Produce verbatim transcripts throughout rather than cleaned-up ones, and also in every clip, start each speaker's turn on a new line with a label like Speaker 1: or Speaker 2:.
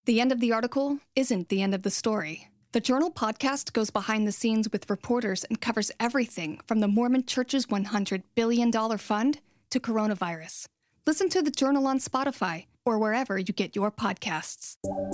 Speaker 1: The end of the article isn't the end of the story. The Journal podcast goes behind the scenes with reporters and covers everything from the Mormon Church's one hundred billion dollars fund to coronavirus. Listen to The Journal on Spotify or wherever you get your podcasts.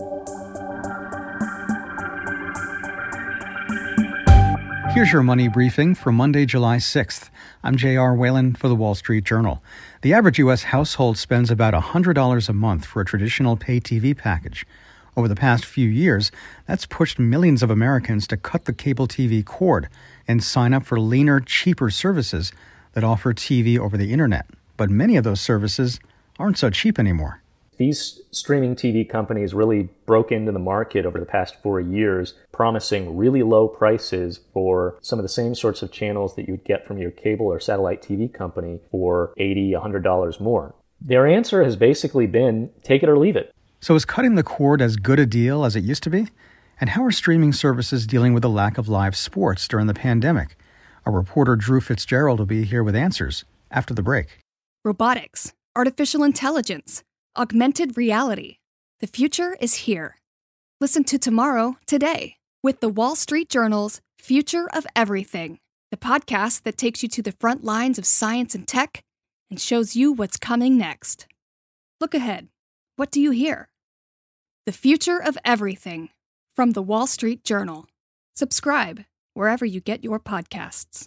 Speaker 2: Here's your money briefing for Monday, July sixth. I'm J R. Whalen for The Wall Street Journal. The average U S household spends about one hundred dollars a month for a traditional pay T V package. Over the past few years, that's pushed millions of Americans to cut the cable T V cord and sign up for leaner, cheaper services that offer T V over the internet. But many of those services aren't so cheap anymore.
Speaker 3: These streaming T V companies really broke into the market over the past four years, promising really low prices for some of the same sorts of channels that you would get from your cable or satellite T V company for eighty dollars, one hundred dollars more. Their answer has basically been, take it or leave it.
Speaker 2: So is cutting the cord as good a deal as it used to be? And how are streaming services dealing with the lack of live sports during the pandemic? Our reporter Drew Fitzgerald will be here with answers after the break.
Speaker 1: Robotics, artificial intelligence, augmented reality. The future is here. Listen to Tomorrow, Today, with the Wall Street Journal's Future of Everything, the podcast that takes you to the front lines of science and tech and shows you what's coming next. Look ahead. What do you hear? The Future of Everything from the Wall Street Journal. Subscribe wherever you get your podcasts.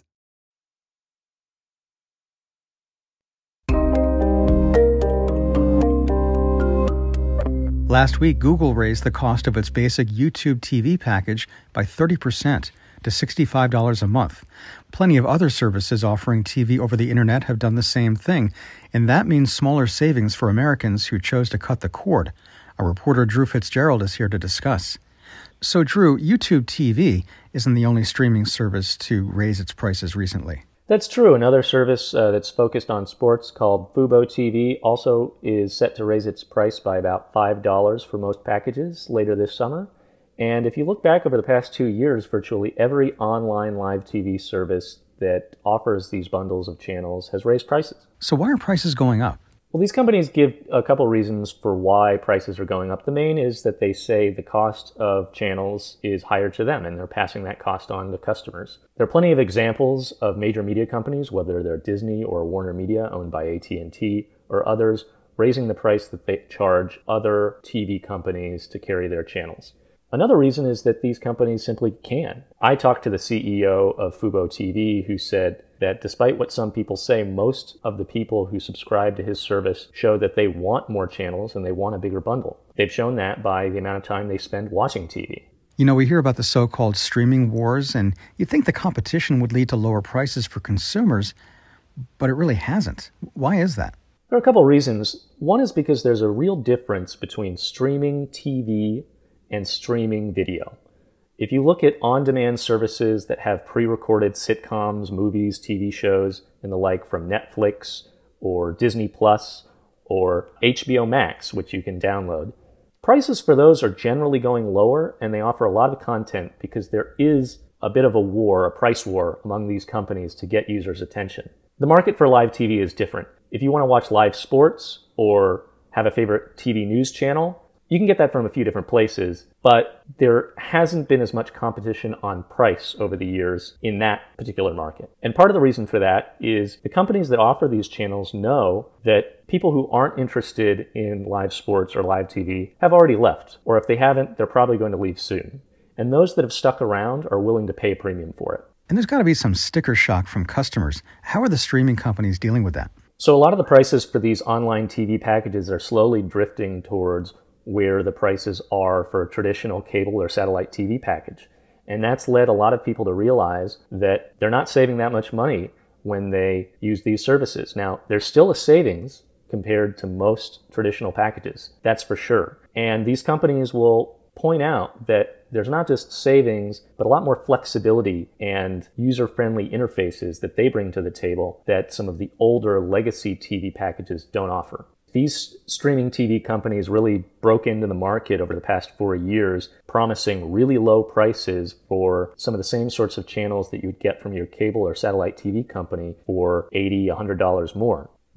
Speaker 2: Last week, Google raised the cost of its basic YouTube T V package by thirty percent to sixty-five dollars a month. Plenty of other services offering T V over the internet have done the same thing, and that means smaller savings for Americans who chose to cut the cord. Our reporter Drew Fitzgerald is here to discuss. So, Drew, YouTube T V isn't the only streaming service to raise its prices recently.
Speaker 3: That's true. Another service uh, that's focused on sports called Fubo T V also is set to raise its price by about five dollars for most packages later this summer. And if you look back over the past two years, virtually every online live T V service that offers these bundles of channels has raised prices.
Speaker 2: So why are prices going up?
Speaker 3: Well, these companies give a couple reasons for why prices are going up. The main is that they say the cost of channels is higher to them, and they're passing that cost on to customers. There are plenty of examples of major media companies, whether they're Disney or Warner Media, owned by A T and T, or others, raising the price that they charge other T V companies to carry their channels. Another reason is that these companies simply can. I talked to the C E O of Fubo T V who said that despite what some people say, most of the people who subscribe to his service show that they want more channels and they want a bigger bundle. They've shown that by the amount of time they spend watching T V.
Speaker 2: You know, we hear about the so-called streaming wars, and you'd think the competition would lead to lower prices for consumers, but it really hasn't. Why is that?
Speaker 3: There are a couple reasons. One is because there's a real difference between streaming T V and streaming video. If you look at on-demand services that have pre-recorded sitcoms, movies, T V shows, and the like from Netflix or Disney Plus or H B O Max, which you can download, prices for those are generally going lower, and they offer a lot of content because there is a bit of a war, a price war among these companies to get users' attention. The market for live T V is different. If you want to watch live sports or have a favorite T V news channel, you can get that from a few different places, but there hasn't been as much competition on price over the years in that particular market. And part of the reason for that is the companies that offer these channels know that people who aren't interested in live sports or live T V have already left, or if they haven't, they're probably going to leave soon. And those that have stuck around are willing to pay a premium for it.
Speaker 2: And there's got to be some sticker shock from customers. How are the streaming companies dealing with that?
Speaker 3: So a lot of the prices for these online T V packages are slowly drifting towards where the prices are for a traditional cable or satellite T V package. And that's led a lot of people to realize that they're not saving that much money when they use these services. Now, there's still a savings compared to most traditional packages, that's for sure. And these companies will point out that there's not just savings, but a lot more flexibility and user-friendly interfaces that they bring to the table that some of the older legacy T V packages don't offer. These streaming T V companies really broke into the market over the past four years, promising really low prices for some of the same sorts of channels that you would get from your cable or satellite T V company for eighty dollars, one hundred dollars more.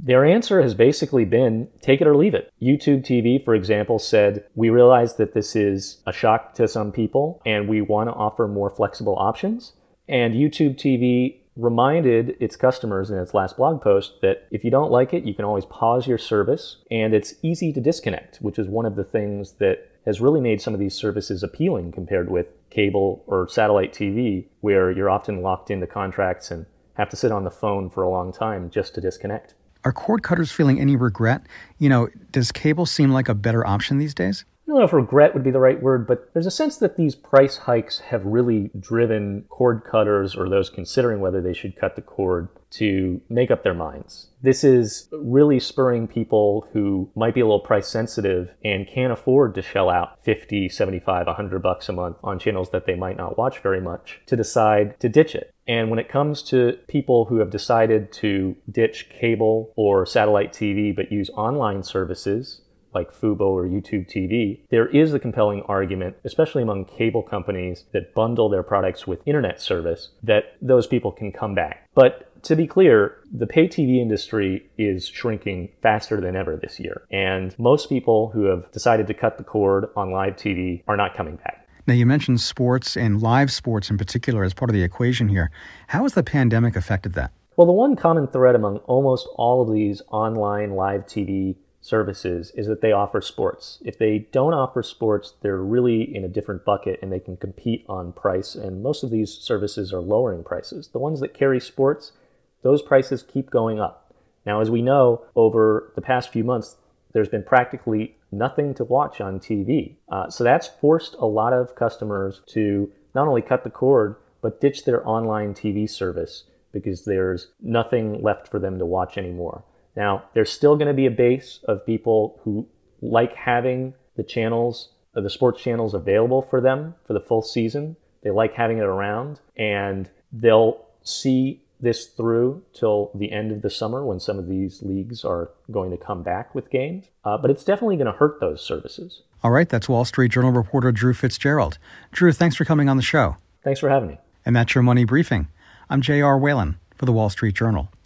Speaker 3: Their answer has basically been, take it or leave it. YouTube T V, for example, said, we realize that this is a shock to some people and we want to offer more flexible options. And YouTube T V reminded its customers in its last blog post that if you don't like it, you can always pause your service and it's easy to disconnect, which is one of the things that has really made some of these services appealing compared with cable or satellite T V, where you're often locked into contracts and have to sit on the phone for a long time just to disconnect.
Speaker 2: Are cord cutters feeling any regret? You know, does cable seem like a better option these days?
Speaker 3: I don't know if regret would be the right word, but there's a sense that these price hikes have really driven cord cutters or those considering whether they should cut the cord to make up their minds. This is really spurring people who might be a little price sensitive and can't afford to shell out fifty, seventy-five, one hundred bucks a month on channels that they might not watch very much to decide to ditch it. And when it comes to people who have decided to ditch cable or satellite T V but use online services, like Fubo or YouTube T V, there is a compelling argument, especially among cable companies that bundle their products with internet service, that those people can come back. But to be clear, the pay T V industry is shrinking faster than ever this year. And most people who have decided to cut the cord on live T V are not coming back.
Speaker 2: Now, you mentioned sports and live sports in particular as part of the equation here. How has the pandemic affected that?
Speaker 3: Well, the one common thread among almost all of these online live T V services is that they offer sports. If they don't offer sports, they're really in a different bucket and they can compete on price. And most of these services are lowering prices. The ones that carry sports, those prices keep going up. Now, as we know, over the past few months, there's been practically nothing to watch on T V. Uh, so that's forced a lot of customers to not only cut the cord, but ditch their online T V service because there's nothing left for them to watch anymore. Now, there's still going to be a base of people who like having the channels, the sports channels available for them for the full season. They like having it around, and they'll see this through till the end of the summer when some of these leagues are going to come back with games. Uh, but it's definitely going to hurt those services.
Speaker 2: All right, that's Wall Street Journal reporter Drew Fitzgerald. Drew, thanks for coming on the show.
Speaker 3: Thanks for having me.
Speaker 2: And that's your Money Briefing. I'm J R Whalen for the Wall Street Journal.